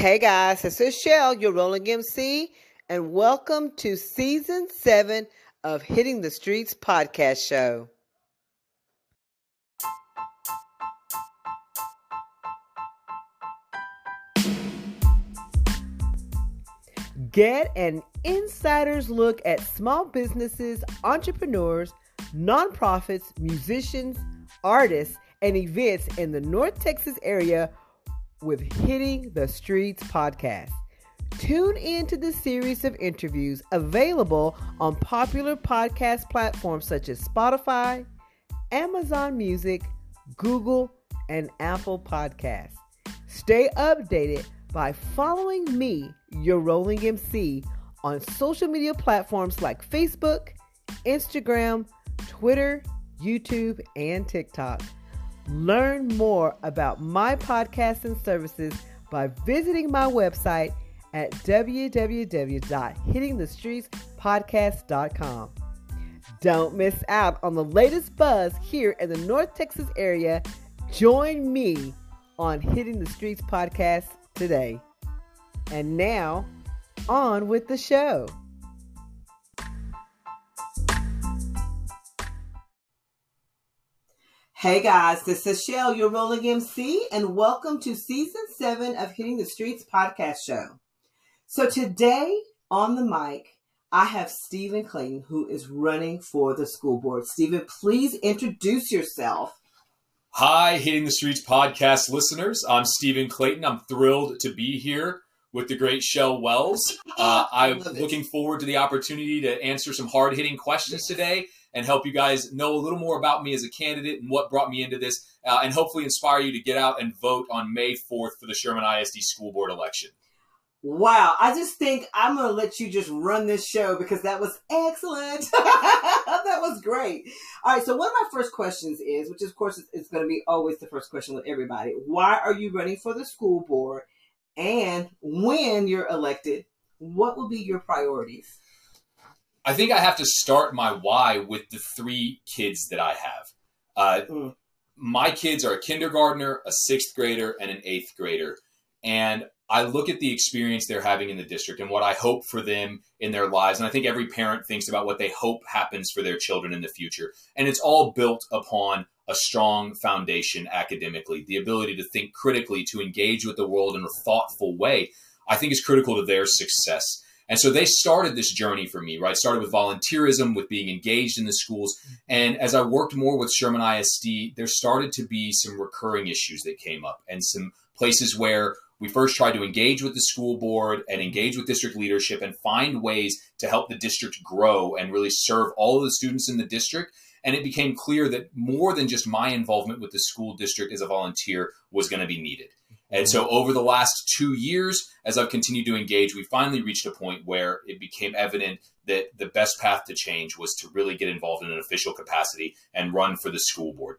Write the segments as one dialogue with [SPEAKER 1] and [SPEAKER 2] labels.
[SPEAKER 1] Hey guys, this is Shell, your Rolling MC, and welcome to Season 7 of Hitting the Streets podcast show. Get an insider's look at small businesses, entrepreneurs, nonprofits, musicians, artists, and events in the North Texas area with Hitting the Streets podcast. Tune into the series of interviews available on popular podcast platforms such as Spotify, Amazon Music, Google, and Apple Podcasts. Stay updated by following me, your Rolling MC, on social media platforms like Facebook, Instagram, Twitter, YouTube, and TikTok. Learn more about my podcasts and services by visiting my website at www.hittingthestreetspodcast.com. Don't miss out on the latest buzz here in the North Texas area. Join me on Hitting the Streets podcast today. And now, on with the show. Hey guys, this is Shell, your Rolling MC, and welcome to Season 7 of Hitting the Streets podcast show. So today on the mic, I have Stephen Clayton, who is running for the school board. Stephen, please introduce yourself.
[SPEAKER 2] Hi, Hitting the Streets podcast listeners. I'm Stephen Clayton. I'm thrilled to be here with the great Shell Wells. I'm looking forward to the opportunity to answer some hard-hitting questions today and help you guys know a little more about me as a candidate and what brought me into this, and hopefully inspire you to get out and vote on May 4th for the Sherman ISD School Board election.
[SPEAKER 1] Wow, I just think I'm going to let you just run this show because that was excellent. That was great. All right, so one of my first questions is, which of course is going to be always the first question with everybody, why are you running for the school board? And when you're elected, what will be your priorities?
[SPEAKER 2] I think I have to start my why with the three kids that I have. My kids are a kindergartner, a sixth grader, and an eighth grader. And I look at the experience they're having in the district and what I hope for them in their lives. And I think every parent thinks about what they hope happens for their children in the future. And it's all built upon a strong foundation academically. The ability to think critically, to engage with the world in a thoughtful way, I think is critical to their success. And so they started this journey for me, right? Started with volunteerism, with being engaged in the schools. And as I worked more with Sherman ISD, there started to be some recurring issues that came up and some places where we first tried to engage with the school board and engage with district leadership and find ways to help the district grow and really serve all of the students in the district. And it became clear that more than just my involvement with the school district as a volunteer was going to be needed. And so over the last 2 years, as I've continued to engage, we finally reached a point where it became evident that the best path to change was to really get involved in an official capacity and run for the school board.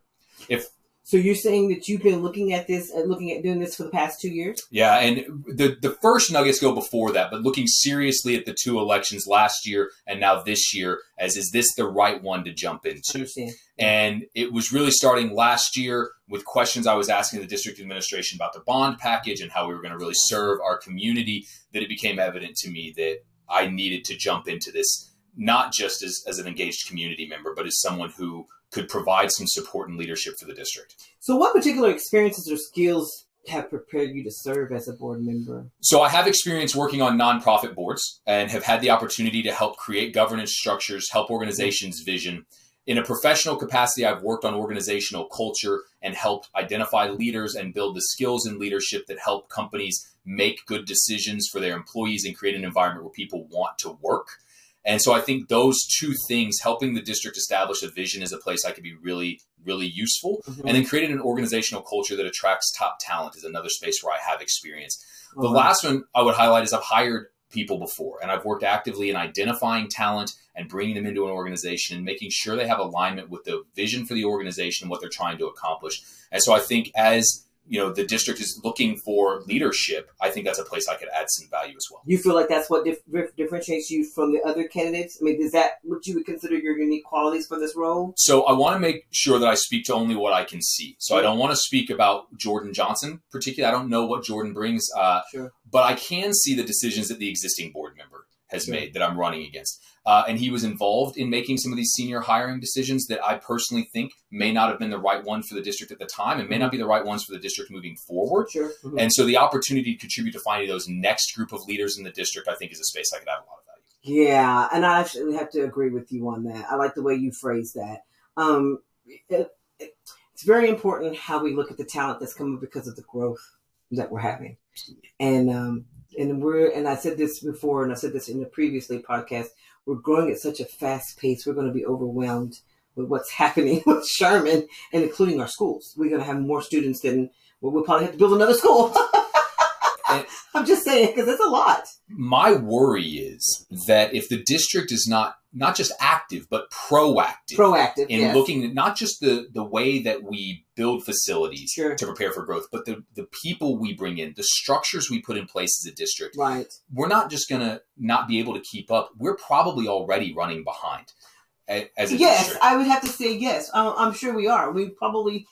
[SPEAKER 1] So you're saying that you've been looking at doing this for the past 2 years?
[SPEAKER 2] Yeah, and the first nuggets go before that, but looking seriously at the two elections last year and now this year, as is this the right one to jump into?
[SPEAKER 1] I understand.
[SPEAKER 2] And it was really starting last year with questions I was asking the district administration about the bond package and how we were going to really serve our community, that it became evident to me that I needed to jump into this, not just as an engaged community member, but as someone who could provide some support and leadership for the district.
[SPEAKER 1] So what particular experiences or skills have prepared you to serve as a board member?
[SPEAKER 2] So I have experience working on nonprofit boards and have had the opportunity to help create governance structures, help organizations vision. In a professional capacity, I've worked on organizational culture and helped identify leaders and build the skills in leadership that help companies make good decisions for their employees and create an environment where people want to work. And so I think those two things, helping the district establish a vision, is a place I could be really, really useful. Mm-hmm. And then creating an organizational culture that attracts top talent is another space where I have experience. Mm-hmm. The last one I would highlight is I've hired people before, and I've worked actively in identifying talent and bringing them into an organization and making sure they have alignment with the vision for the organization and what they're trying to accomplish. And so I think as the district is looking for leadership, I think that's a place I could add some value as well.
[SPEAKER 1] You feel like that's what differentiates you from the other candidates? I mean, is that what you would consider your unique qualities for this role?
[SPEAKER 2] So I want to make sure that I speak to only what I can see. So I don't want to speak about Jordan Johnson particularly. I don't know what Jordan brings, but I can see the decisions that the existing board member has made that I'm running against. And he was involved in making some of these senior hiring decisions that I personally think may not have been the right one for the district at the time and may not be the right ones for the district moving forward. And so the opportunity to contribute to finding those next group of leaders in the district, I think, is a space I could add a lot of value.
[SPEAKER 1] Yeah, and I actually have to agree with you on that. I like the way you phrase that. It's very important how we look at the talent that's coming because of the growth that we're having. And I said this before, and I said this in the previously podcast, we're growing at such a fast pace, we're going to be overwhelmed with what's happening with Sherman, and including our schools. We're going to have more students than we'll probably have to build another school. I'm just saying, because it's a lot.
[SPEAKER 2] My worry is that if the district is not just active, but proactive in looking at not just the way that we build facilities to prepare for growth, but the people we bring in, the structures we put in place as a district.
[SPEAKER 1] Right.
[SPEAKER 2] We're not just going to not be able to keep up. We're probably already running behind as a district.
[SPEAKER 1] I would have to say yes. I'm sure we are. We probably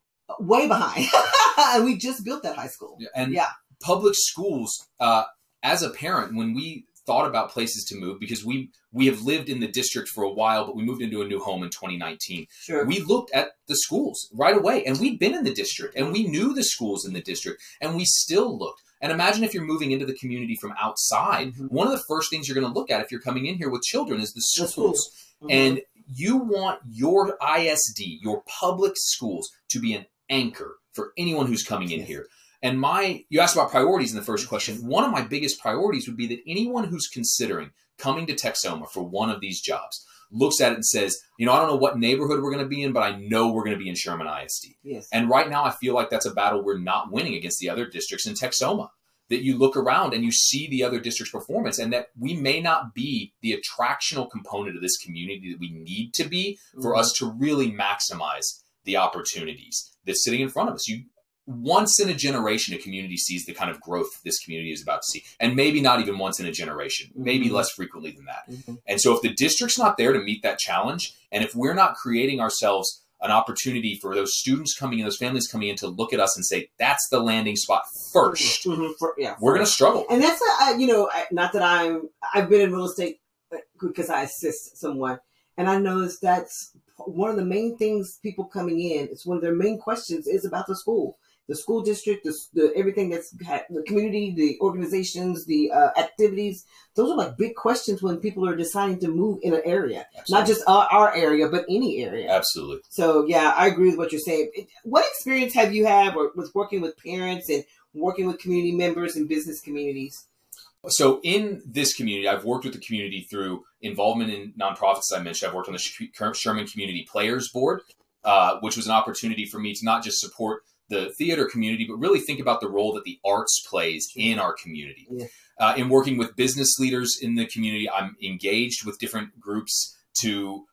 [SPEAKER 1] way behind. And we just built that high school.
[SPEAKER 2] Public schools, as a parent, when we thought about places to move, because we have lived in the district for a while, but we moved into a new home in 2019. We looked at the schools right away, and we'd been in the district, and we knew the schools in the district, and we still looked. And imagine if you're moving into the community from outside, one of the first things you're going to look at if you're coming in here with children is the schools. And you want your ISD, your public schools, to be an anchor for anyone who's coming in here. And you asked about priorities in the first question. One of my biggest priorities would be that anyone who's considering coming to Texoma for one of these jobs looks at it and says, I don't know what neighborhood we're going to be in, but I know we're going to be in Sherman ISD. And right now I feel like that's a battle we're not winning against the other districts in Texoma. That you look around and you see the other districts' performance, and that we may not be the attractional component of this community that we need to be for us to really maximize the opportunities that's sitting in front of us. Once in a generation, a community sees the kind of growth this community is about to see. And maybe not even once in a generation, maybe less frequently than that. And so if the district's not there to meet that challenge, and if we're not creating ourselves an opportunity for those students coming in, those families coming in to look at us and say, that's the landing spot first, we're going to struggle.
[SPEAKER 1] And that's, not that I've been in real estate because I assist someone. And I noticed that's one of the main things people coming in, it's one of their main questions is about the school. The school district, the everything that's the community, the organizations, the activities. Those are like big questions when people are deciding to move in an area, not just our area, but any area.
[SPEAKER 2] Absolutely.
[SPEAKER 1] So yeah, I agree with what you're saying. What experience have you had with working with parents and working with community members and business communities?
[SPEAKER 2] So in this community, I've worked with the community through involvement in nonprofits. As I mentioned, I've worked on the Sherman Community Players Board, which was an opportunity for me to not just support the theater community, but really think about the role that the arts plays in our community. In working with business leaders in the community, I'm engaged with different groups to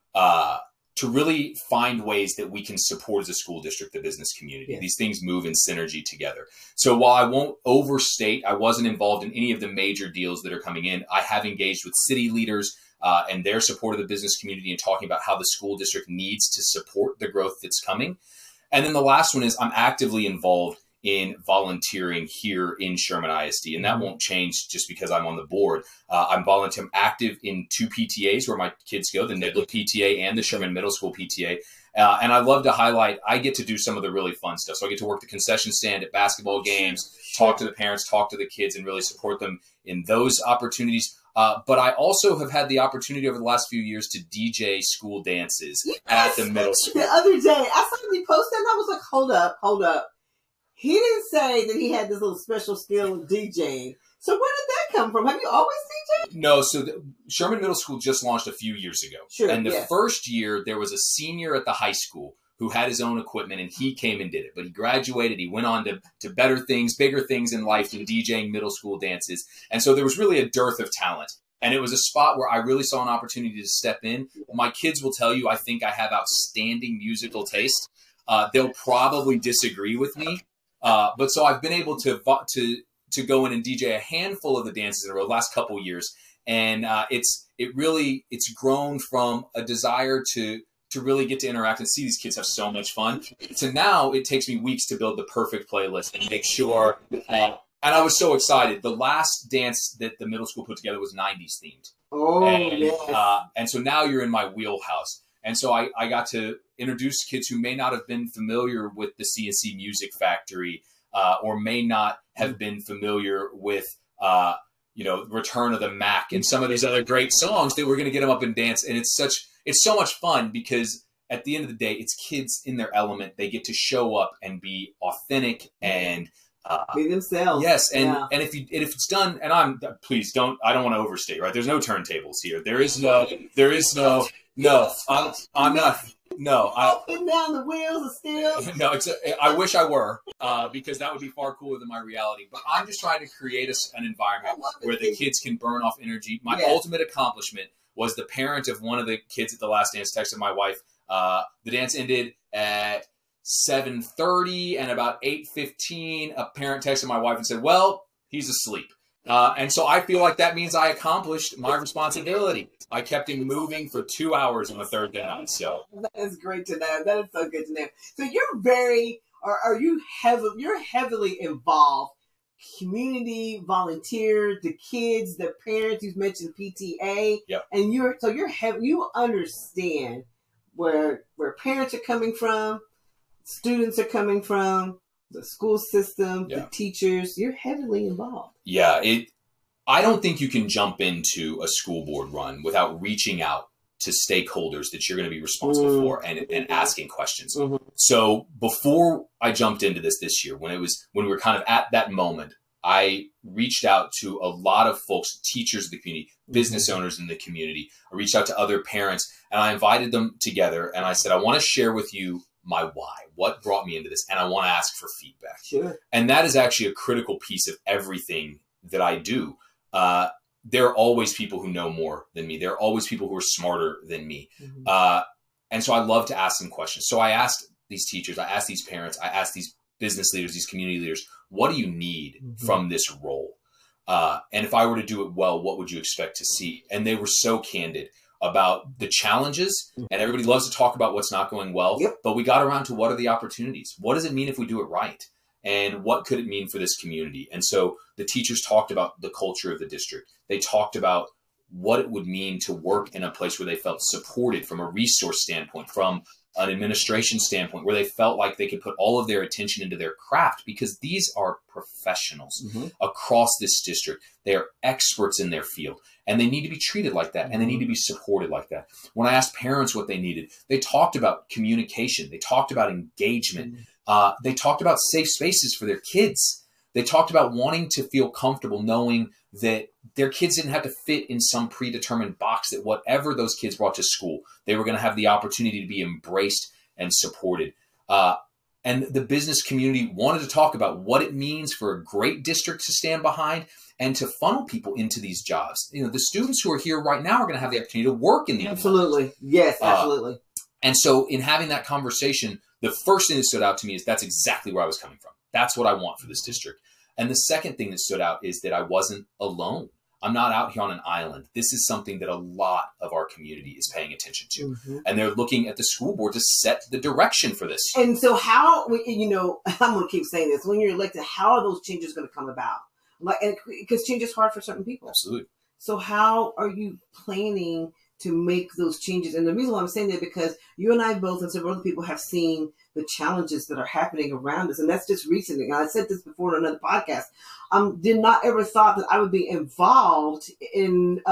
[SPEAKER 2] really find ways that we can support as a school district, the business community. These things move in synergy together. So while I won't overstate, I wasn't involved in any of the major deals that are coming in. I have engaged with city leaders and their support of the business community and talking about how the school district needs to support the growth that's coming. And then the last one is I'm actively involved in volunteering here in Sherman ISD. And that won't change just because I'm on the board. I'm active in 2 PTAs where my kids go, the Niblett PTA and the Sherman Middle School PTA. And I love to highlight, I get to do some of the really fun stuff. So I get to work the concession stand at basketball games, talk to the parents, talk to the kids, and really support them in those opportunities. But I also have had the opportunity over the last few years to DJ school dances at the middle school.
[SPEAKER 1] The other day, I saw him post that and I was like, hold up. He didn't say that he had this little special skill of DJing. So where did that come from? Have you always DJed?
[SPEAKER 2] No, so Sherman Middle School just launched a few years ago. And the first year, there was a senior at the high school who had his own equipment, and he came and did it. But he graduated. He went on to better things, bigger things in life than DJing middle school dances. And so there was really a dearth of talent. And it was a spot where I really saw an opportunity to step in. My kids will tell you I think I have outstanding musical taste. They'll probably disagree with me. But so I've been able to go in and DJ a handful of the dances in a row the last couple of years. And it's grown from a desire to really get to interact and see these kids have so much fun. So now it takes me weeks to build the perfect playlist and make sure. And I was so excited. The last dance that the middle school put together was 90s themed.
[SPEAKER 1] Oh, yes.
[SPEAKER 2] And so now you're in my wheelhouse. And so I got to introduce kids who may not have been familiar with the CNC Music Factory or may not have been familiar with Return of the Mac and some of these other great songs that we're going to get them up and dance. And it's so much fun because at the end of the day, it's kids in their element. They get to show up and be authentic and
[SPEAKER 1] be themselves.
[SPEAKER 2] Yes. And if it's done, and I don't want to overstate, right? There's no turntables here. I'm not. No,
[SPEAKER 1] up and down the wheels of steel.
[SPEAKER 2] No, I wish I were, because that would be far cooler than my reality. But I'm just trying to create an environment where the kids can burn off energy. My ultimate accomplishment was the parent of one of the kids at the last dance texted my wife. The dance ended at 7:30, and about 8:15, a parent texted my wife and said, "Well, he's asleep." And so I feel like that means I accomplished my responsibility. I kept him moving for 2 hours on the third day. So
[SPEAKER 1] that is great to know. That is so good to know. So you're heavily involved. Community, volunteer, the kids, the parents. You've mentioned PTA.
[SPEAKER 2] Yep.
[SPEAKER 1] And you understand where parents are coming from, students are coming from, the school system, the teachers. You're heavily involved.
[SPEAKER 2] Yeah, I don't think you can jump into a school board run without reaching out to stakeholders that you're going to be responsible for and asking questions. Mm-hmm. So before I jumped into this year, when we were kind of at that moment, I reached out to a lot of folks, teachers of the community, business owners in the community. I reached out to other parents, and I invited them together, and I said, I want to share with you my why, what brought me into this, and I want to ask for feedback.
[SPEAKER 1] Sure.
[SPEAKER 2] And that is actually a critical piece of everything that I do. There are always people who know more than me. There are always people who are smarter than me. Mm-hmm. And so I love to ask them questions. So I asked these teachers, I asked these parents, I asked these business leaders, these community leaders, what do you need from this role? And if I were to do it well, what would you expect to see? And they were so candid about the challenges, and everybody loves to talk about what's not going well, but we got around to what are the opportunities? What does it mean if we do it right? And what could it mean for this community? And so the teachers talked about the culture of the district. They talked about what it would mean to work in a place where they felt supported from a resource standpoint, from an administration standpoint, where they felt like they could put all of their attention into their craft, because these are professionals across this district. They are experts in their field, and they need to be treated like that, and they need to be supported like that. When I asked parents what they needed, they talked about communication. They talked about engagement. They talked about safe spaces for their kids. They talked about wanting to feel comfortable knowing that their kids didn't have to fit in some predetermined box, that whatever those kids brought to school, they were going to have the opportunity to be embraced and supported. And the business community wanted to talk about what it means for a great district to stand behind and to funnel people into these jobs. You know, the students who are here right now are going to have the opportunity to work in the
[SPEAKER 1] Absolutely. Yes, absolutely.
[SPEAKER 2] And so in having that conversation, the first thing that stood out to me is that's exactly where I was coming from. That's what I want for this district. And the second thing that stood out is that I wasn't alone. I'm not out here on an island. This is something that a lot of our community is paying attention to. And they're looking at the school board to set the direction for this.
[SPEAKER 1] And so how, I'm going to keep saying this, when you're elected, how are those changes going to come about? Because change is hard for certain people.
[SPEAKER 2] Absolutely.
[SPEAKER 1] So how are you planning to make those changes? And the reason why I'm saying that, because you and I both and several other people have seen the challenges that are happening around us. And that's just recently. And I said this before in another podcast. Did not ever thought that I would be involved in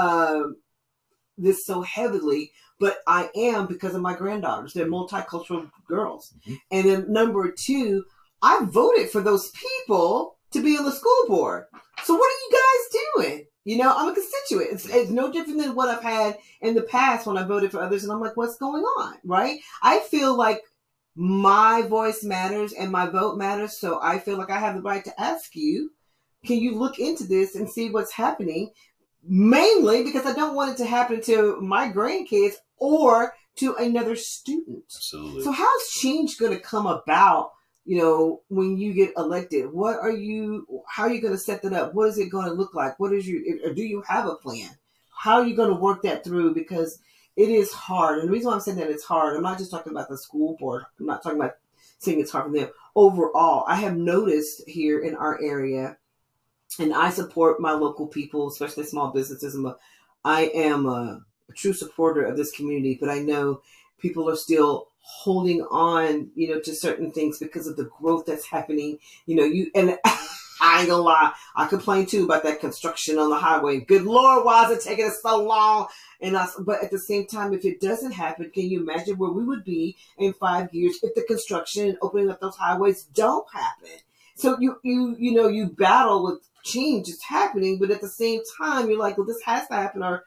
[SPEAKER 1] this so heavily, but I am because of my granddaughters. They're multicultural girls. And then number two, I voted for those people to be on the school board. So what are you guys doing? I'm a constituent. It's no different than what I've had in the past when I voted for others. And I'm like, what's going on? Right? I feel like my voice matters and my vote matters. So I feel like I have the right to ask you, can you look into this and see what's happening? Mainly because I don't want it to happen to my grandkids or to another student.
[SPEAKER 2] Absolutely.
[SPEAKER 1] So how's change going to come about when you get elected, how are you going to set that up? What is it going to look like? Or do you have a plan? How are you going to work that through? Because it is hard. And the reason why I'm saying that it's hard, I'm not just talking about the school board. I'm not talking about saying it's hard for them. Overall, I have noticed here in our area, and I support my local people, especially small businesses. I am a true supporter of this community, but I know people are still holding on, to certain things because of the growth that's happening. And I ain't gonna lie, I complain too about that construction on the highway. Good Lord, why is it taking us so long? But at the same time, if it doesn't happen, can you imagine where we would be in 5 years if the construction and opening up those highways don't happen? So you battle with change is happening, but at the same time, you're like, well, this has to happen, or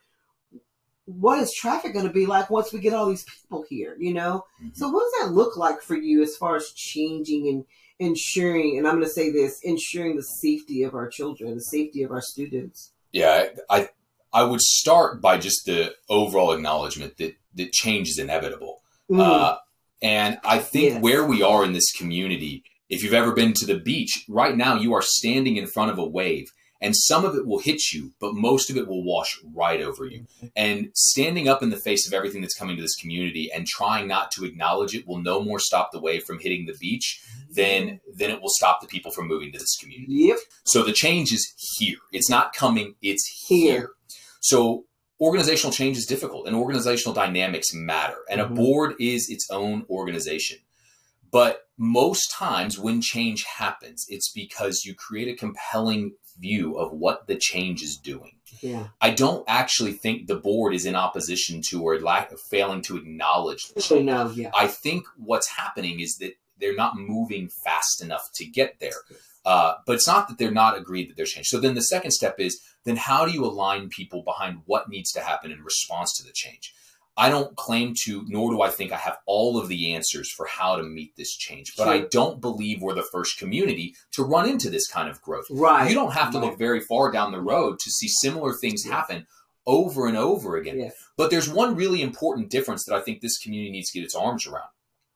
[SPEAKER 1] what is traffic going to be like once we get all these people here, Mm-hmm. So what does that look like for you as far as changing and ensuring, and I'm going to say this, ensuring the safety of our children, the safety of our students?
[SPEAKER 2] Yeah, I would start by just the overall acknowledgement that change is inevitable. Mm. And I think where we are in this community, if you've ever been to the beach, right now you are standing in front of a wave. And some of it will hit you, but most of it will wash right over you. And standing up in the face of everything that's coming to this community and trying not to acknowledge it will no more stop the wave from hitting the beach than it will stop the people from moving to this community.
[SPEAKER 1] Yep.
[SPEAKER 2] So the change is here. It's not coming, it's here. So organizational change is difficult, and organizational dynamics matter. And a board is its own organization. But most times when change happens, it's because you create a compelling view of what the change is doing.
[SPEAKER 1] Yeah.
[SPEAKER 2] I don't actually think the board is in opposition to or failing to acknowledge the change.
[SPEAKER 1] No, yeah.
[SPEAKER 2] I think what's happening is that they're not moving fast enough to get there. But it's not that they're not agreed that there's change. So then the second step is, then how do you align people behind what needs to happen in response to the change? I don't claim to, nor do I think I have all of the answers for how to meet this change, but I don't believe we're the first community to run into this kind of growth.
[SPEAKER 1] Right.
[SPEAKER 2] You don't have to look very far down the road to see similar things happen over and over again.
[SPEAKER 1] Yes.
[SPEAKER 2] But there's one really important difference that I think this community needs to get its arms around.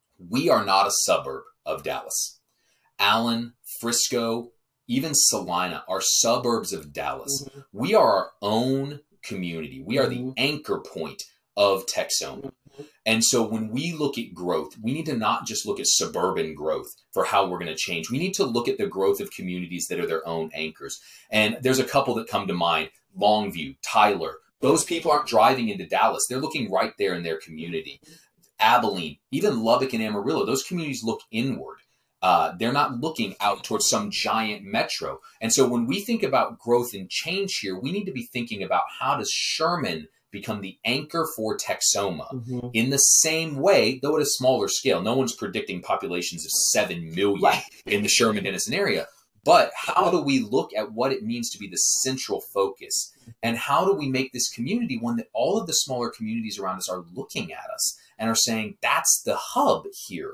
[SPEAKER 2] We are not a suburb of Dallas. Allen, Frisco, even Salina are suburbs of Dallas. Mm-hmm. We are our own community. We are the anchor point of Texoma. And so when we look at growth, we need to not just look at suburban growth for how we're going to change. We need to look at the growth of communities that are their own anchors. And there's a couple that come to mind: Longview, Tyler. Those people aren't driving into Dallas. They're looking right there in their community. Abilene, even Lubbock and Amarillo, those communities look inward. They're not looking out towards some giant metro. And so when we think about growth and change here, we need to be thinking about, how does Sherman become the anchor for Texoma in the same way, though at a smaller scale. No one's predicting populations of 7 million in the Sherman-Denison area. But how do we look at what it means to be the central focus? And how do we make this community one that all of the smaller communities around us are looking at us and are saying, that's the hub here?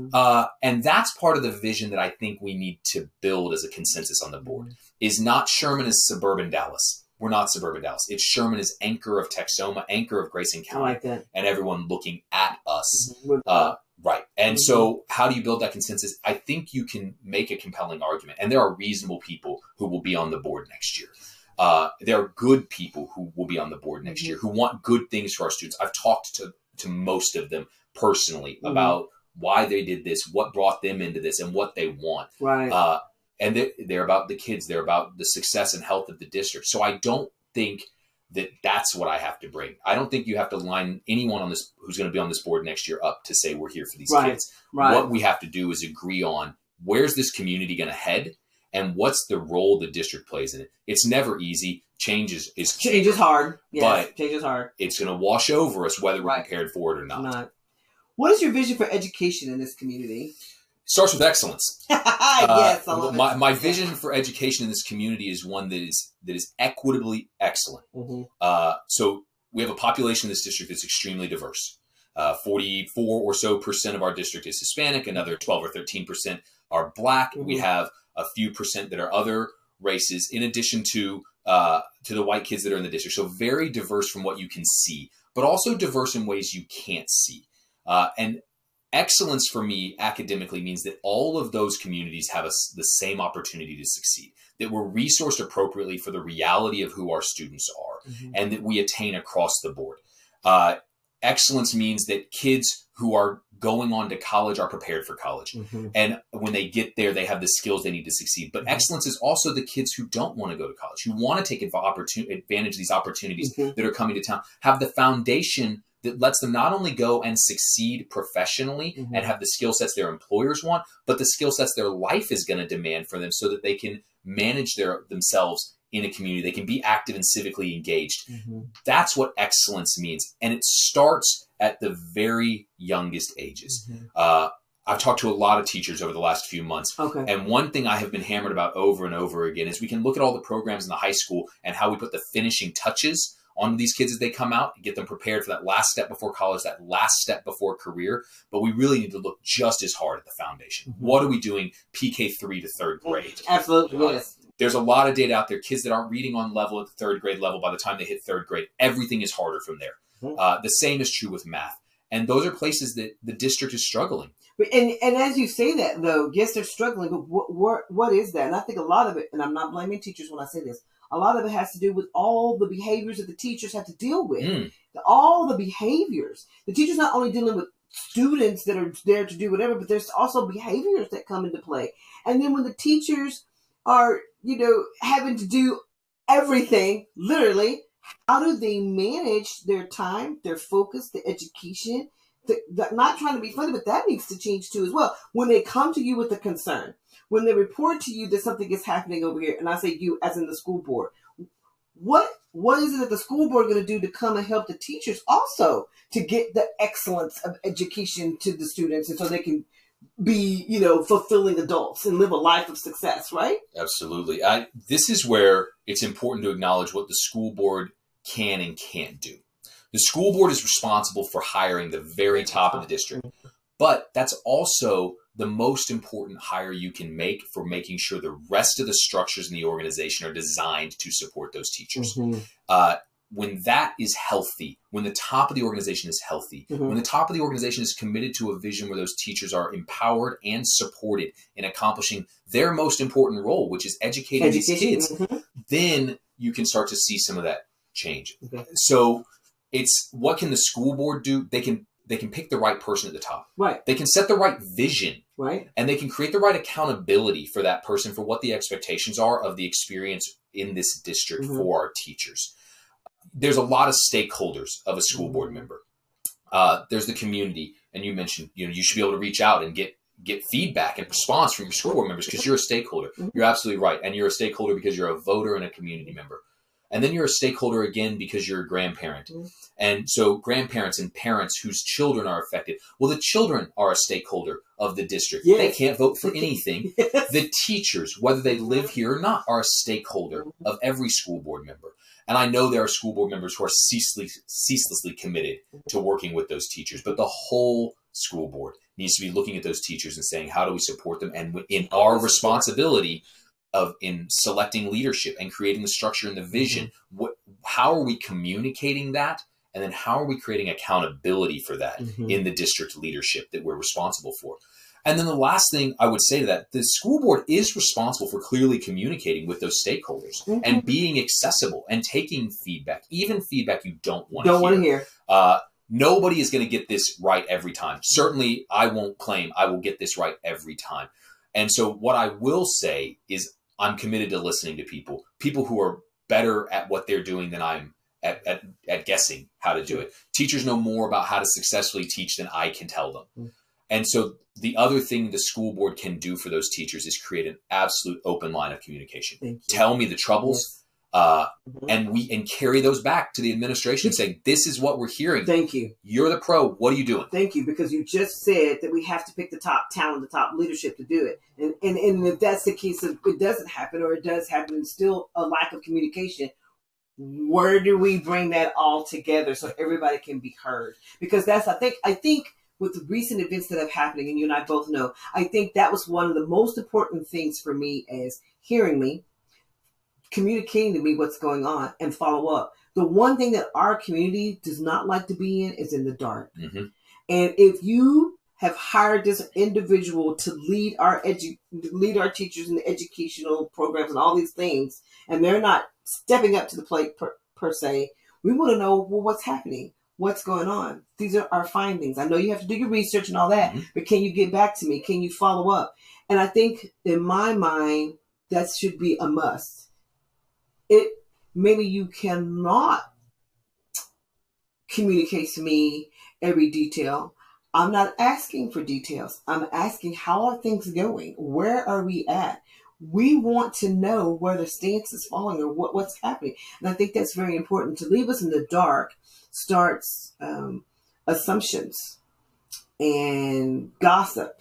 [SPEAKER 2] And that's part of the vision that I think we need to build as a consensus on the board, is not Sherman as suburban Dallas. We're not suburban Dallas. It's Sherman as anchor of Texoma, anchor of Grayson County,
[SPEAKER 1] I like that.
[SPEAKER 2] And everyone looking at us. Right. And so how do you build that consensus? I think you can make a compelling argument. And there are reasonable people who will be on the board next year. There are good people who will be on the board next year, who want good things for our students. I've talked to most of them personally about why they did this, what brought them into this, and what they want.
[SPEAKER 1] Right.
[SPEAKER 2] And they're about the kids. They're about the success and health of the district. So I don't think that that's what I have to bring. I don't think you have to line anyone on this who's going to be on this board next year up to say we're here for these kids.
[SPEAKER 1] Right.
[SPEAKER 2] What we have to do is agree on, where's this community going to head, and what's the role the district plays in it. It's never easy. Change is
[SPEAKER 1] hard. Yes,
[SPEAKER 2] but
[SPEAKER 1] change is hard.
[SPEAKER 2] It's going to wash over us whether we're prepared for it or not.
[SPEAKER 1] What is your vision for education in this community?
[SPEAKER 2] Starts with excellence.
[SPEAKER 1] Yes, I love it.
[SPEAKER 2] My vision for education in this community is one that is equitably excellent. So we have a population in this district that's extremely diverse. 44 or so % of our district is Hispanic. Another 12 or 13% are Black. We have a few % that are other races, in addition to the white kids that are in the district. So very diverse from what you can see, but also diverse in ways you can't see. And Excellence for me academically means that all of those communities have the same opportunity to succeed, that we're resourced appropriately for the reality of who our students are, and that we attain across the board. Excellence means that kids who are going on to college are prepared for college. And when they get there, they have the skills they need to succeed. But excellence is also the kids who don't want to go to college, who want to take advantage of these opportunities that are coming to town, have the foundation that lets them not only go and succeed professionally and have the skill sets their employers want, but the skill sets their life is going to demand for them so that they can manage themselves in a community. They can be active and civically engaged. That's what excellence means. And it starts at the very youngest ages. I've talked to a lot of teachers over the last few months. And one thing I have been hammered about over and over again is we can look at all the programs in the high school and how we put the finishing touches on these kids as they come out and get them prepared for that last step before college, that last step before career. But we really need to look just as hard at the foundation. What are we doing PK3 to third grade?
[SPEAKER 1] Absolutely, yes.
[SPEAKER 2] There's a lot of data out there. Kids that aren't reading on level at the third grade level, by the time they hit third grade, everything is harder from there. The same is true with math. And those are places that the district is struggling.
[SPEAKER 1] And as you say that, though, yes, they're struggling, but what is that? And I think a lot of it, and I'm not blaming teachers when I say this, a lot of it has to do with all the behaviors that the teachers have to deal with. All the behaviors. The teacher's not only dealing with students that are there to do whatever, but there's also behaviors that come into play. And then when the teachers are, having to do everything, literally, how do they manage their time, their focus, their education? Not trying to be funny, but that needs to change too as well. When they come to you with a concern, when they report to you that something is happening over here, and I say you as in the school board, what is it that the school board going to do to come and help the teachers also to get the excellence of education to the students, and so they can be, fulfilling adults and live a life of success, right?
[SPEAKER 2] Absolutely. This is where it's important to acknowledge what the school board can and can't do. The school board is responsible for hiring the very top of the district, but that's also the most important hire you can make for making sure the rest of the structures in the organization are designed to support those teachers. When that is healthy, when the top of the organization is healthy, when the top of the organization is committed to a vision where those teachers are empowered and supported in accomplishing their most important role, which is educating these kids, then you can start to see some of that change. So it's, what can the school board do? They can pick the right person at the top. Right. They can set the right vision. Right. And they can create the right accountability for that person for what the expectations are of the experience in this district for our teachers. There's a lot of stakeholders of a school board member. There's the community, and you mentioned, you should be able to reach out and get feedback and response from your school board members because you're a stakeholder. You're absolutely right. And you're a stakeholder because you're a voter and a community member. And then you're a stakeholder again because you're a grandparent. And so grandparents and parents whose children are affected, well, the children are a stakeholder of the district. Yes. They can't vote for anything. Yes. The teachers, whether they live here or not, are a stakeholder of every school board member. And I know there are school board members who are ceaselessly committed to working with those teachers, but the whole school board needs to be looking at those teachers and saying, how do we support them? And in our responsibility in selecting leadership and creating the structure and the vision, how are we communicating that? And then how are we creating accountability for that in the district leadership that we're responsible for? And then the last thing I would say to that, the school board is responsible for clearly communicating with those stakeholders and being accessible and taking feedback, even feedback you don't want to hear. Nobody is going to get this right every time. Certainly, I won't claim I will get this right every time. And so what I will say is I'm committed to listening to people who are better at what they're doing than I'm at guessing how to do it. Teachers know more about how to successfully teach than I can tell them. And so the other thing the school board can do for those teachers is create an absolute open line of communication. Tell me the troubles, and carry those back to the administration saying, this is what we're hearing. Thank you. You're the pro. What are you doing?
[SPEAKER 1] Thank you, because you just said that we have to pick the top talent, the top leadership to do it. And if that's the case, if it doesn't happen or it does happen and still a lack of communication, where do we bring that all together so everybody can be heard? Because that's, I think with the recent events that are happening, and you and I both know, I think that was one of the most important things for me as hearing me, communicating to me what's going on, and follow up. The one thing that our community does not like to be in is in the dark. And if you have hired this individual to lead our teachers in the educational programs and all these things, and they're not stepping up to the plate per se. We want to know, well, what's happening? What's going on? These are our findings. I know you have to do your research and all that, but can you get back to me? Can you follow up? And I think in my mind, that should be a must. Maybe you cannot communicate to me every detail. I'm not asking for details. I'm asking, how are things going? Where are we at? We want to know where the stance is falling or what's happening. And I think that's very important. To leave us in the dark starts assumptions and gossip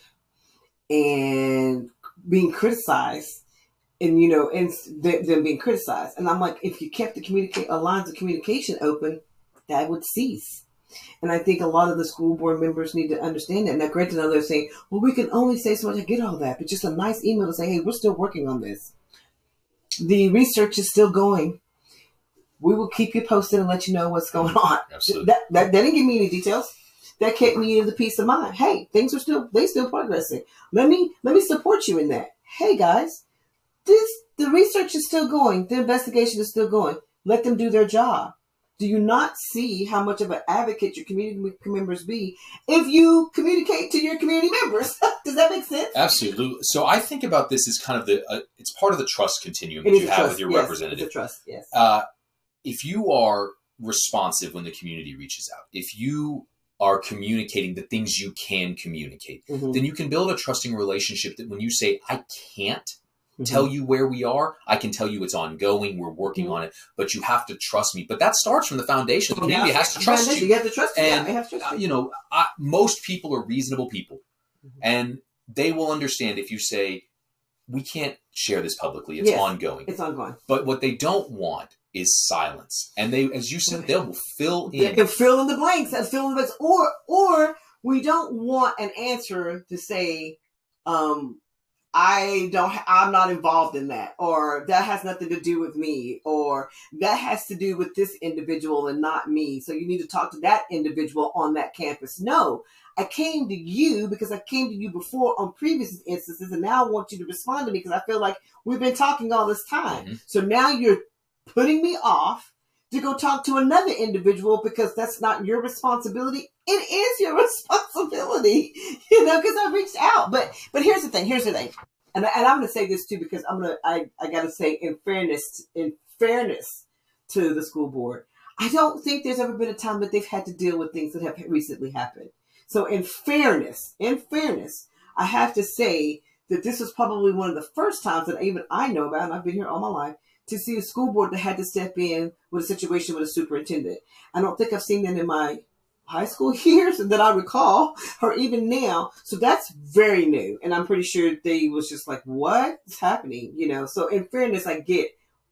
[SPEAKER 1] and being criticized, and them being criticized. And I'm like, if you kept the lines of communication open, that would cease. And I think a lot of the school board members need to understand that. Now, granted, they're saying, well, we can only say so much. I get all that, but just a nice email to say, hey, we're still working on this. The research is still going. We will keep you posted and let you know what's going on.
[SPEAKER 2] Absolutely.
[SPEAKER 1] That didn't give me any details. That kept me in the peace of mind. Hey, things are still progressing. Let me support you in that. Hey guys, the research is still going. The investigation is still going. Let them do their job. Do you not see how much of an advocate your community members be if you communicate to your community members? Does that make sense?
[SPEAKER 2] Absolutely. So I think about this as kind of it's part of the trust continuum that you have with your representative.
[SPEAKER 1] It's a trust, yes.
[SPEAKER 2] If you are responsive when the community reaches out, if you are communicating the things you can communicate, then you can build a trusting relationship that when you say, I can't tell you where we are, I can tell you it's ongoing, we're working on it, but you have to trust me. But that starts from the foundation. The community has to trust you.
[SPEAKER 1] You have to trust
[SPEAKER 2] And, most people are reasonable people, and they will understand if you say, we can't share this publicly, it's ongoing.
[SPEAKER 1] It's ongoing.
[SPEAKER 2] But what they don't want is silence. And they, as you said, they will fill in.
[SPEAKER 1] They fill in the blanks. Or we don't want an answer to say, I'm not involved in that, or that has nothing to do with me, or that has to do with this individual and not me. So you need to talk to that individual on that campus. No, I came to you because I came to you before on previous instances, and now I want you to respond to me because I feel like we've been talking all this time. So now you're putting me off to go talk to another individual because that's not your responsibility. It is your responsibility, because I reached out. But here's the thing. And I'm going to say this too, because I got to say, in fairness to the school board, I don't think there's ever been a time that they've had to deal with things that have recently happened. So in fairness, I have to say that this was probably one of the first times that even I know about, and I've been here all my life, to see a school board that had to step in with a situation with a superintendent. I don't think I've seen that in my high school years that I recall, or even now. So that's very new. And I'm pretty sure they was just like, what's happening? So in fairness, I get,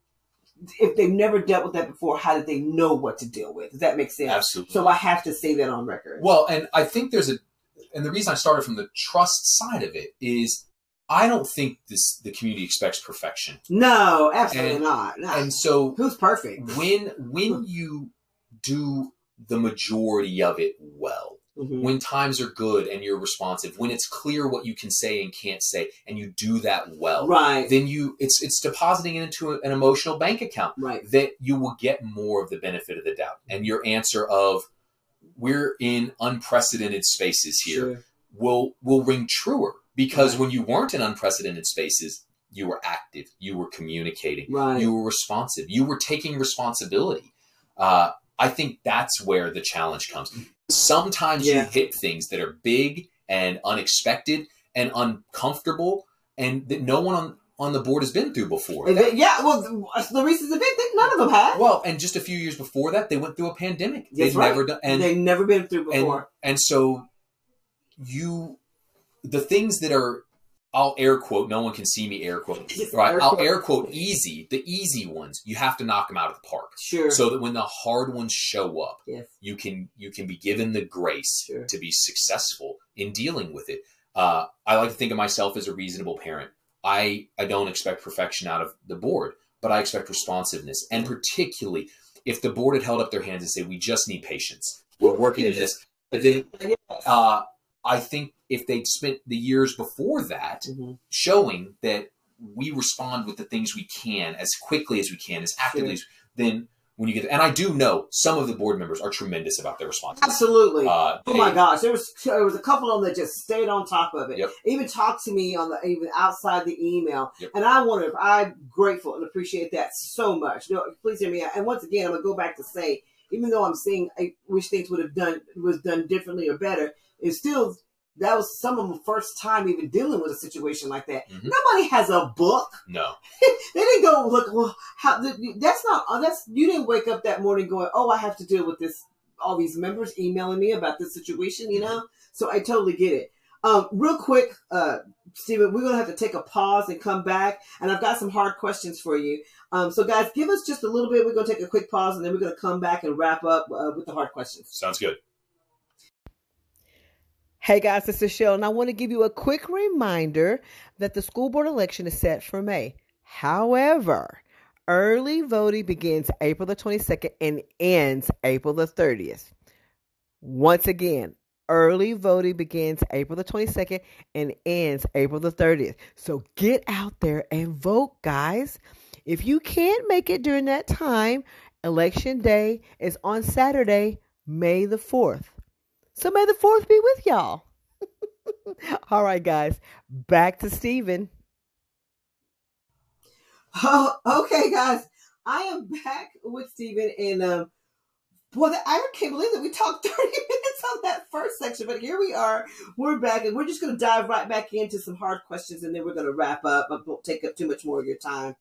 [SPEAKER 1] if they've never dealt with that before, how did they know what to deal with? Does that make sense?
[SPEAKER 2] Absolutely.
[SPEAKER 1] So I have to say that on record.
[SPEAKER 2] Well, and I think and the reason I started from the trust side of it is, I don't think the community expects perfection.
[SPEAKER 1] No, absolutely not. No.
[SPEAKER 2] And so
[SPEAKER 1] who's perfect?
[SPEAKER 2] When you do the majority of it well, when times are good and you're responsive, when it's clear what you can say and can't say, and you do that well,
[SPEAKER 1] right?
[SPEAKER 2] Then it's depositing it into an emotional bank account,
[SPEAKER 1] right? That
[SPEAKER 2] you will get more of the benefit of the doubt, and your answer of "we're in unprecedented spaces here" will ring truer. Because when you weren't in unprecedented spaces, you were active, you were communicating, you were responsive, you were taking responsibility. I think that's where the challenge comes. Sometimes you hit things that are big and unexpected and uncomfortable, and that no one on the board has been through before.
[SPEAKER 1] The recent event, none of them had.
[SPEAKER 2] Well, and just a few years before that, they went through a pandemic.
[SPEAKER 1] They've never been through before.
[SPEAKER 2] And so the things that are, I'll air quote, no one can see me air quote, right? I'll air quote easy, the easy ones, you have to knock them out of the park.
[SPEAKER 1] Sure.
[SPEAKER 2] So that when the hard ones show up,
[SPEAKER 1] you
[SPEAKER 2] can be given the grace to be successful in dealing with it. I like to think of myself as a reasonable parent. I don't expect perfection out of the board, but I expect responsiveness. And particularly if the board had held up their hands and said, we just need patience, we're working in this. But then, I think if they'd spent the years before that
[SPEAKER 1] Mm-hmm.
[SPEAKER 2] showing that we respond with the things we can as quickly as we can, as actively, then when you get, and I do know some of the board members are tremendous about their responses.
[SPEAKER 1] Absolutely. Oh my gosh, there was a couple of them that just stayed on top of it.
[SPEAKER 2] Yep.
[SPEAKER 1] Even talked to me on even outside the email,
[SPEAKER 2] Yep.
[SPEAKER 1] and I'm grateful and appreciate that so much. Please hear me out. And once again, I'm gonna go back to say, even though I'm saying I wish things was done differently or better, it's still. That was some of them first time even dealing with a situation like that.
[SPEAKER 2] Mm-hmm.
[SPEAKER 1] Nobody has a book.
[SPEAKER 2] No.
[SPEAKER 1] They didn't go look, well, you didn't wake up that morning going, oh, I have to deal with this, all these members emailing me about this situation, you know? So I totally get it. Real quick, Stephen, we're going to have to take a pause and come back. And I've got some hard questions for you. So guys, give us just a little bit. We're going to take a quick pause and then we're going to come back and wrap up with the hard questions.
[SPEAKER 2] Sounds good.
[SPEAKER 1] Hey guys, this is Cheryl, and I want to give you a quick reminder that the school board election is set for May. However, early voting begins April the 22nd and ends April the 30th. Once again, early voting begins April the 22nd and ends April the 30th. So get out there and vote, guys. If you can't make it during that time, Election Day is on Saturday, May the 4th. So may the 4th be with y'all. All right, guys, back to Stephen. Oh, okay, guys, I am back with Stephen, and I can't believe that we talked 30 minutes on that first section, but here we are. We're back, and we're just going to dive right back into some hard questions, and then we're going to wrap up. I won't take up too much more of your time.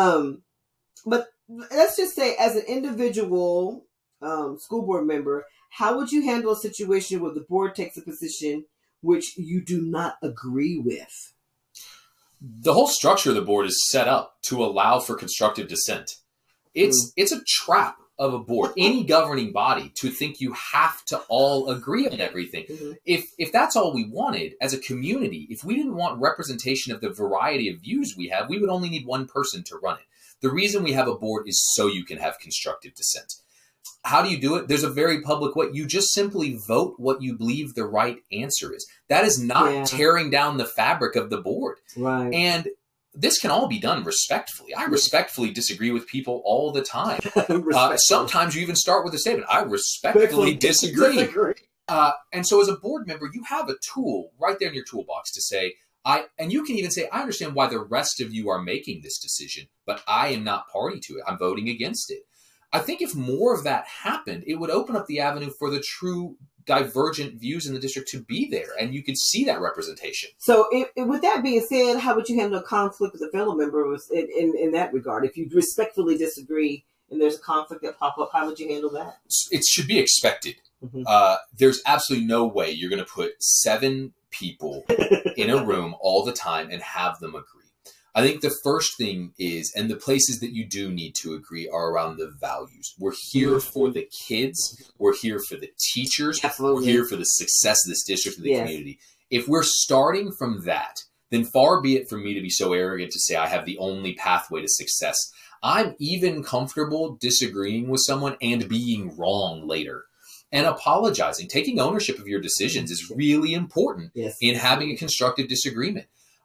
[SPEAKER 1] But let's just say, as an individual school board member, how would you handle a situation where the board takes a position which you do not agree with?
[SPEAKER 2] The whole structure of the board is set up to allow for constructive dissent. It's a trap of a board, any governing body, to think you have to all agree on everything. Mm-hmm. If that's all we wanted as a community, if we didn't want representation of the variety of views we have, we would only need one person to run it. The reason we have a board is so you can have constructive dissent. How do you do it? There's a very public way. You just simply vote what you believe the right answer is. That is not tearing down the fabric of the board. Right. And this can all be done respectfully. I respectfully disagree with people all the time. Sometimes you even start with a statement, I respectfully disagree. And so as a board member, you have a tool right there in your toolbox to say, and you can even say, I understand why the rest of you are making this decision, but I am not party to it. I'm voting against it. I think if more of that happened, it would open up the avenue for the true divergent views in the district to be there, and you could see that representation. So with that being said, how would you handle a conflict with a fellow member in that regard? If you respectfully disagree and there's a conflict that pops up, how would you handle that? It should be expected. Mm-hmm. There's absolutely no way you're going to put 7 people in a room all the time and have them agree. I think the first thing is, and the places that you do need to agree are around the values. We're here for the kids. We're here for the teachers. Absolutely. We're here for the success of this district and the community. If we're starting from that, then far be it from me to be so arrogant to say I have the only pathway to success. I'm even comfortable disagreeing with someone and being wrong later. And apologizing, taking ownership of your decisions is really important in having a constructive disagreement.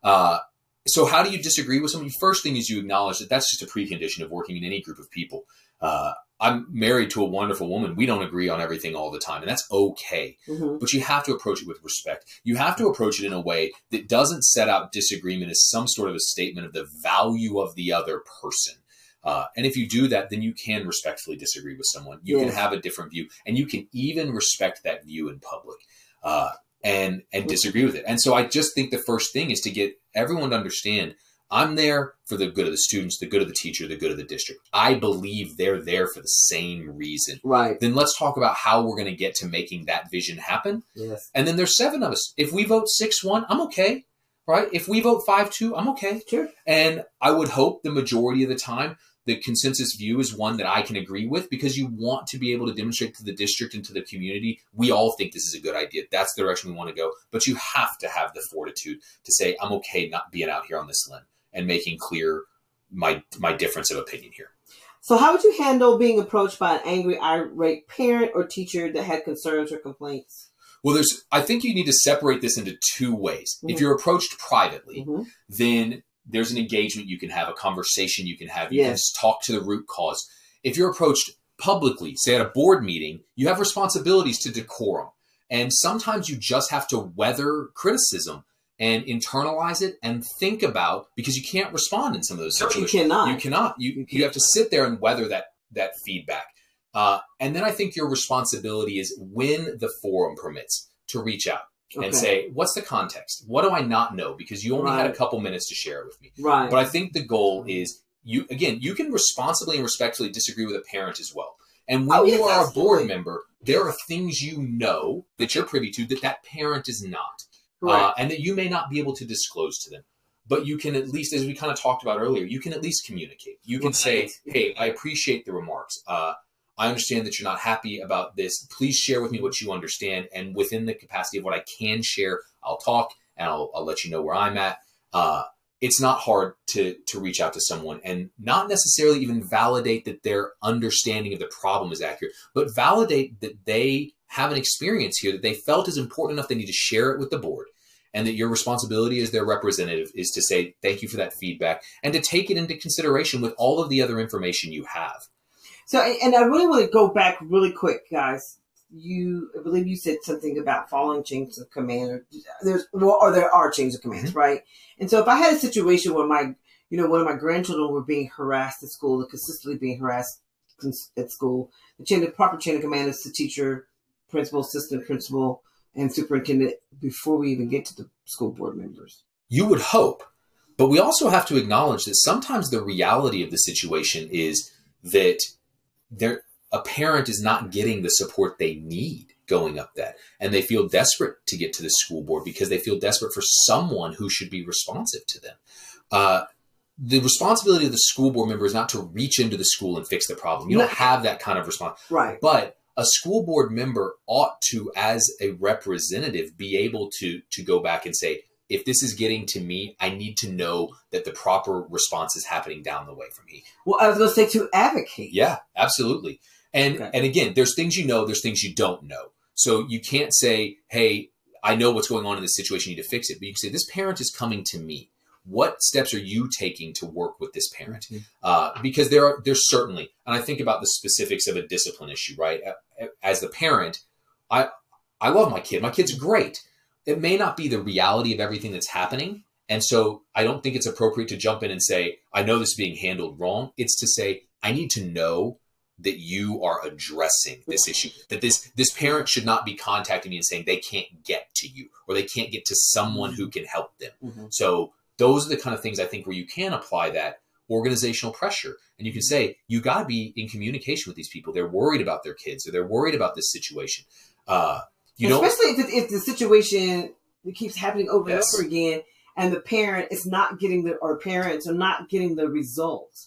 [SPEAKER 2] So how do you disagree with someone? First thing is you acknowledge that that's just a precondition of working in any group of people. I'm married to a wonderful woman. We don't agree on everything all the time, and that's okay. Mm-hmm. But you have to approach it with respect. You have to approach it in a way that doesn't set out disagreement as some sort of a statement of the value of the other person. And if you do that, then you can respectfully disagree with someone. You can have a different view, and you can even respect that view in public. And disagree with it. And so I just think the first thing is to get everyone to understand I'm there for the good of the students, the good of the teacher, the good of the district. I believe they're there for the same reason. Right. Then let's talk about how we're going to get to making that vision happen. Yes. And then there's 7 of us. If we vote 6-1, I'm okay. Right. If we vote 5-2, I'm okay. Sure. And I would hope the majority of the time the consensus view is one that I can agree with, because you want to be able to demonstrate to the district and to the community, we all think this is a good idea. That's the direction we want to go. But you have to have the fortitude to say, I'm okay not being out here on this limb and making clear my difference of opinion here. So how would you handle being approached by an angry, irate parent or teacher that had concerns or complaints? Well, I think you need to separate this into two ways. If you're approached privately, then there's an engagement you can have, a conversation you can have. You can talk to the root cause. If you're approached publicly, say at a board meeting, you have responsibilities to decorum. And sometimes you just have to weather criticism and internalize it and think about, because you can't respond in some of those situations.
[SPEAKER 1] You cannot.
[SPEAKER 2] You cannot. You have to sit there and weather that feedback. And then I think your responsibility is, when the forum permits, to reach out and say, what's the context? What do I not know? Because you only had a couple minutes to share it with me.
[SPEAKER 1] Right.
[SPEAKER 2] But I think the goal is, you can responsibly and respectfully disagree with a parent as well. And when you are a board member, there are things you know that you're privy to that parent is not. And that you may not be able to disclose to them. But you can at least, as we kind of talked about earlier, you can at least communicate. You can say, hey, I appreciate the remarks. I understand that you're not happy about this. Please share with me what you understand. And within the capacity of what I can share, I'll talk and I'll let you know where I'm at. It's not hard to reach out to someone and not necessarily even validate that their understanding of the problem is accurate, but validate that they have an experience here that they felt is important enough they need to share it with the board. And that your responsibility as their representative is to say, thank you for that feedback, and to take it into consideration with all of the other information you have.
[SPEAKER 1] So, and I really want to go back really quick, guys. I believe you said something about following chains of command, or there are chains of commands, right? And so if I had a situation where one of my grandchildren were being harassed at school, and consistently being harassed at school, the proper chain of command is the teacher, principal, assistant principal, and superintendent before we even get to the school board members.
[SPEAKER 2] You would hope, but we also have to acknowledge that sometimes the reality of the situation is that a parent is not getting the support they need going up that. And they feel desperate to get to the school board because they feel desperate for someone who should be responsive to them. The responsibility of the school board member is not to reach into the school and fix the problem. You don't have that kind of response.
[SPEAKER 1] Right.
[SPEAKER 2] But a school board member ought to, as a representative, be able to go back and say, if this is getting to me, I need to know that the proper response is happening down the way from me.
[SPEAKER 1] Well, I was going to say to advocate.
[SPEAKER 2] Yeah, absolutely. And again, there's things you know, there's things you don't know. So you can't say, hey, I know what's going on in this situation, you need to fix it. But you can say, this parent is coming to me. What steps are you taking to work with this parent? Because there's certainly, and I think about the specifics of a discipline issue, right? As the parent, I love my kid. My kid's great. It may not be the reality of everything that's happening. And so I don't think it's appropriate to jump in and say, I know this is being handled wrong. It's to say, I need to know that you are addressing this issue, that this parent should not be contacting me and saying they can't get to you or they can't get to someone who can help them. So those are the kind of things I think where you can apply that organizational pressure. And you can say, you got to be in communication with these people. They're worried about their kids or they're worried about this situation.
[SPEAKER 1] Especially if the situation keeps happening over and over again and the parent is not getting parents are not getting the results.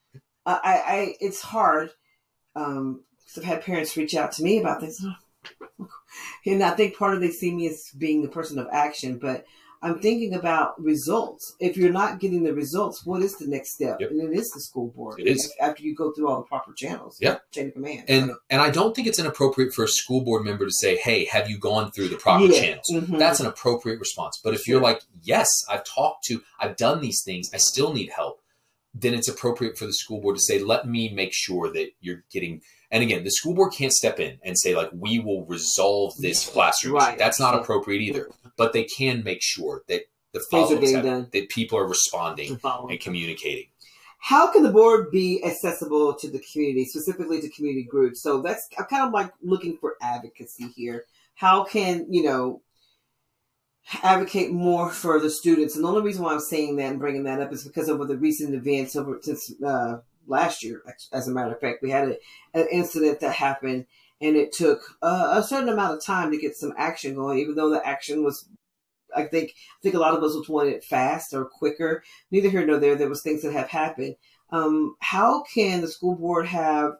[SPEAKER 1] It's hard. I've had parents reach out to me about this. And I think part of they see me as being the person of action, but I'm thinking about results. If you're not getting the results, what is the next step? And it is the school board.
[SPEAKER 2] It is.
[SPEAKER 1] After you go through all the proper channels. Chain of command.
[SPEAKER 2] And I don't think it's inappropriate for a school board member to say, hey, have you gone through the proper channels? That's an appropriate response. But if you're like, yes, I've done these things, I still need help, then it's appropriate for the school board to say, let me make sure that you're getting. And again, the school board can't step in and say, like, we will resolve this classroom issue. That's not appropriate either. But they can make sure that the follow-ups happen, that people are responding and communicating.
[SPEAKER 1] How can the board be accessible to the community, specifically to community groups? So I'm kind of like looking for advocacy here. How can, advocate more for the students? And the only reason why I'm saying that and bringing that up is because over the recent events since last year, as a matter of fact, we had an incident that happened and it took a certain amount of time to get some action going, even though the action was, I think a lot of us would want it fast or quicker. Neither here nor there. There was things that have happened. How can the school board have,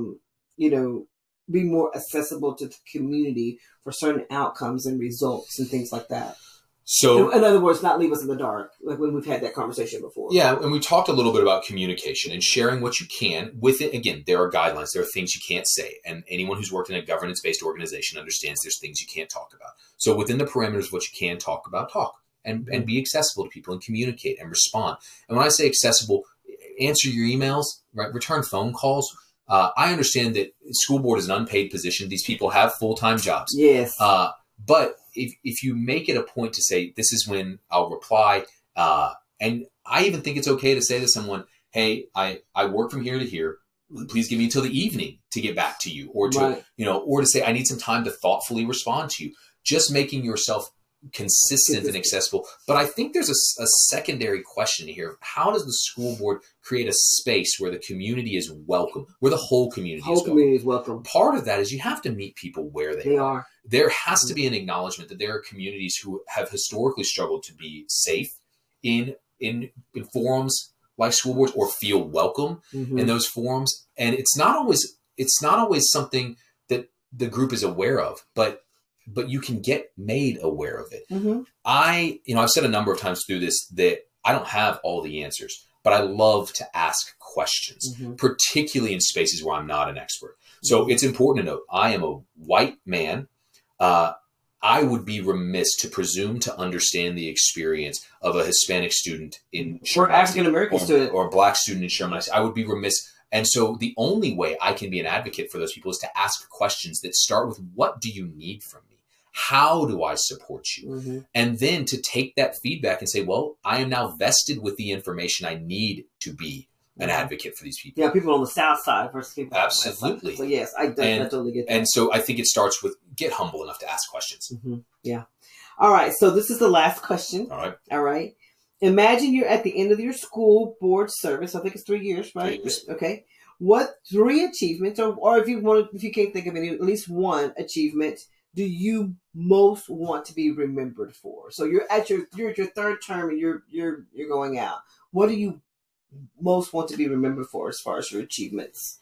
[SPEAKER 1] be more accessible to the community for certain outcomes and results and things like that?
[SPEAKER 2] So,
[SPEAKER 1] in other words, not leave us in the dark, like when we've had that conversation before.
[SPEAKER 2] Yeah, and we talked a little bit about communication and sharing what you can. With it, again, there are guidelines. There are things you can't say. And anyone who's worked in a governance-based organization understands there's things you can't talk about. So within the parameters of what you can talk about, talk. And be accessible to people and communicate and respond. And when I say accessible, answer your emails, right? Return phone calls. I understand that school board is an unpaid position. These people have full-time jobs.
[SPEAKER 1] Yes.
[SPEAKER 2] But if you make it a point to say, this is when I'll reply, and I even think it's okay to say to someone, hey, I work from here to here. Please give me until the evening to get back to you, or to, or to say, I need some time to thoughtfully respond to you. Just making yourself consistent and accessible. But I think there's a secondary question here. How does the school board create a space where the community is welcome, where the whole community is welcome? Part of that is you have to meet people where they are. There has to be an acknowledgement that there are communities who have historically struggled to be safe in forums like school boards, or feel welcome in those forums. And it's not always something that the group is aware of, but you can get made aware of it. I've said a number of times through this that I don't have all the answers, but I love to ask questions, particularly in spaces where I'm not an expert. So it's important to note, I am a white man. I would be remiss to presume to understand the experience of a Hispanic student
[SPEAKER 1] or African-American student,
[SPEAKER 2] or a Black student in Sherman. I would be remiss. And so the only way I can be an advocate for those people is to ask questions that start with, what do you need from me? How do I support you? And then to take that feedback and say, well, I am now vested with the information I need to be an advocate for these people.
[SPEAKER 1] Yeah, people on the South Side versus people on the West Side.
[SPEAKER 2] Absolutely.
[SPEAKER 1] So yes, I totally get that.
[SPEAKER 2] And so I think it starts with, get humble enough to ask questions.
[SPEAKER 1] Yeah. All right. So this is the last question.
[SPEAKER 2] All right.
[SPEAKER 1] Imagine you're at the end of your school board service. I think it's 3 years, right?
[SPEAKER 2] 3 years.
[SPEAKER 1] Okay. What 3 achievements, or if you can't think of any, at least one achievement, do you most want to be remembered for? So you're at your third term and you're going out. What do you most want to be remembered for as far as your achievements?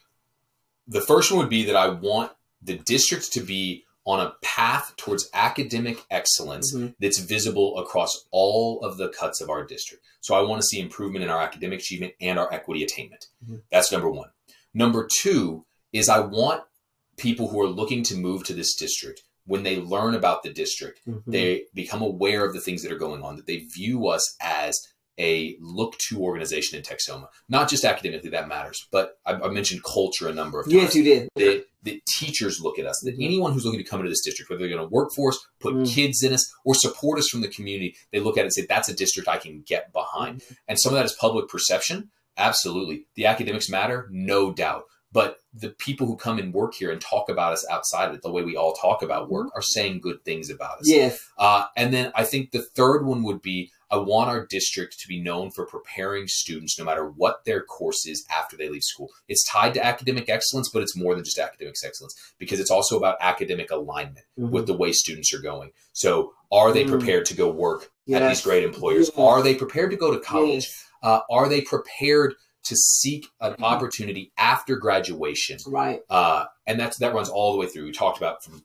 [SPEAKER 2] The first one would be that I want the district to be on a path towards academic excellence that's visible across all of the cuts of our district. So I want to see improvement in our academic achievement and our equity attainment. That's number one. Number two is I want people who are looking to move to this district, when they learn about the district, they become aware of the things that are going on, that they view us as a look-to organization in Texoma. Not just academically, that matters, but I mentioned culture a number of times.
[SPEAKER 1] Yes, you did.
[SPEAKER 2] That teachers look at us, that anyone who's looking to come into this district, whether they're going to work for us, put kids in us, or support us from the community, they look at it and say, that's a district I can get behind. And some of that is public perception. Absolutely. The academics matter, no doubt. But the people who come and work here and talk about us outside of it, the way we all talk about work, are saying good things about us.
[SPEAKER 1] Yes.
[SPEAKER 2] And then I think the third one would be, I want our district to be known for preparing students, no matter what their course is after they leave school. It's tied to academic excellence, but it's more than just academic excellence, because it's also about academic alignment with the way students are going. So are they prepared to go work at these great employers? Are they prepared to go to college? Are they prepared to seek an opportunity after graduation?
[SPEAKER 1] Right.
[SPEAKER 2] And that runs all the way through. We talked about from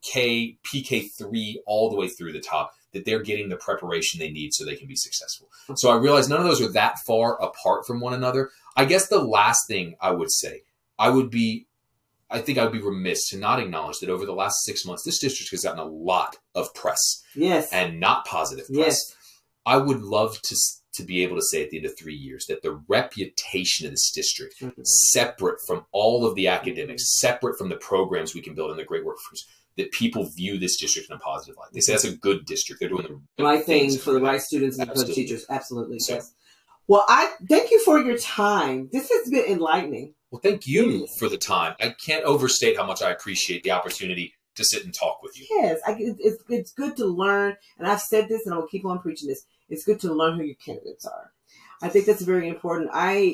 [SPEAKER 2] PK3 all the way through the top, that they're getting the preparation they need so they can be successful. So I realize none of those are that far apart from one another. I guess the last thing I would say, I think I would be remiss to not acknowledge that over the last 6 months, this district has gotten a lot of press.
[SPEAKER 1] Yes.
[SPEAKER 2] And not positive press.
[SPEAKER 1] Yes.
[SPEAKER 2] I would love to be able to say at the end of 3 years that the reputation of this district, separate from all of the academics, separate from the programs we can build and the great workforce, that people view this district in a positive light. They say that's a good district. They're doing the
[SPEAKER 1] right things for the right students and the teachers. Absolutely.
[SPEAKER 2] So,
[SPEAKER 1] yes. Well, I thank you for your time. This has been enlightening.
[SPEAKER 2] Well, thank you for the time. I can't overstate how much I appreciate the opportunity to sit and talk with you.
[SPEAKER 1] Yes, it's good to learn, and I've said this, and I will keep on preaching this. It's good to learn who your candidates are. I think that's very important.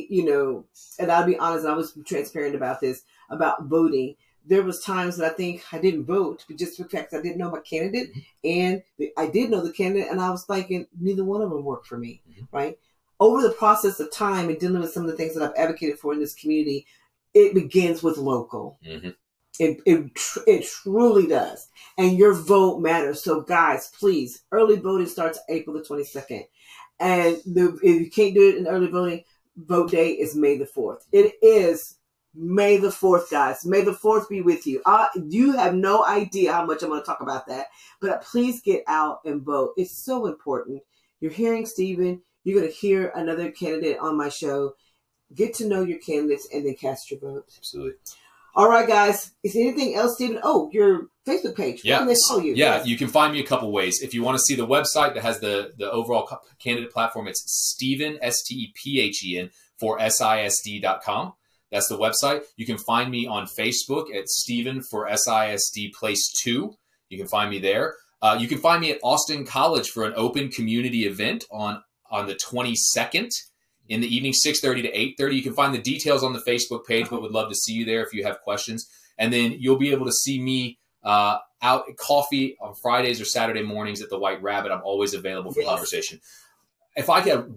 [SPEAKER 1] And I'll be honest, and I was transparent about this, about voting. There was times that I think I didn't vote, but just for the fact I didn't know my candidate, and I did know the candidate, and I was thinking neither one of them worked for me, right? Over the process of time and dealing with some of the things that I've advocated for in this community, it begins with local. It truly does. And your vote matters. So guys, please, early voting starts April the 22nd. And if you can't do it in early voting, vote day is May the 4th. It is May the 4th, guys. May the 4th be with you. You have no idea how much I'm going to talk about that. But please get out and vote. It's so important. You're hearing Stephen. You're going to hear another candidate on my show. Get to know your candidates and then cast your vote.
[SPEAKER 2] Absolutely.
[SPEAKER 1] All right, guys. Is there anything else, Stephen? Oh, your Facebook page.
[SPEAKER 2] Yeah.
[SPEAKER 1] Where can they follow you?
[SPEAKER 2] Yeah, you can find me a couple ways. If you want to see the website that has the overall candidate platform, it's Stephen, Stephen, for SISD.com. That's the website. You can find me on Facebook at Stephen for SISD Place 2. You can find me there. You can find me at Austin College for an open community event on the 22nd. In the evening, 6:30 to 8:30. You can find the details on the Facebook page, but would love to see you there if you have questions. And then you'll be able to see me out at coffee on Fridays or Saturday mornings at the White Rabbit. I'm always available for conversation. If I get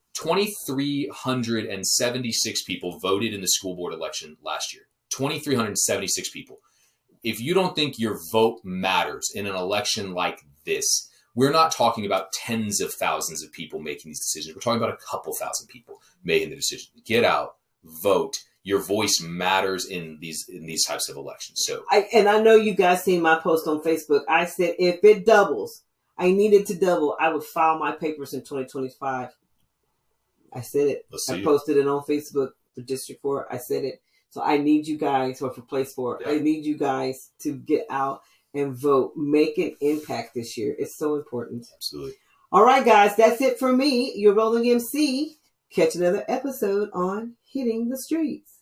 [SPEAKER 2] 2,376 people voted in the school board election last year. 2,376 people. If you don't think your vote matters in an election like this, we're not talking about tens of thousands of people making these decisions. We're talking about a couple thousand people making the decision. Get out, vote. Your voice matters in these types of elections. So,
[SPEAKER 1] I know you guys seen my post on Facebook. I said if it doubles, I needed to double, I would file my papers in 2025. I said it. I posted it on Facebook for District 4. I said it. So I need you guys, or for Place 4, I need you guys to get out and vote. Make an impact this year. It's so important.
[SPEAKER 2] Absolutely.
[SPEAKER 1] All right, guys. That's it for me. Your Rolling MC. Catch another episode on Hitting the Streets.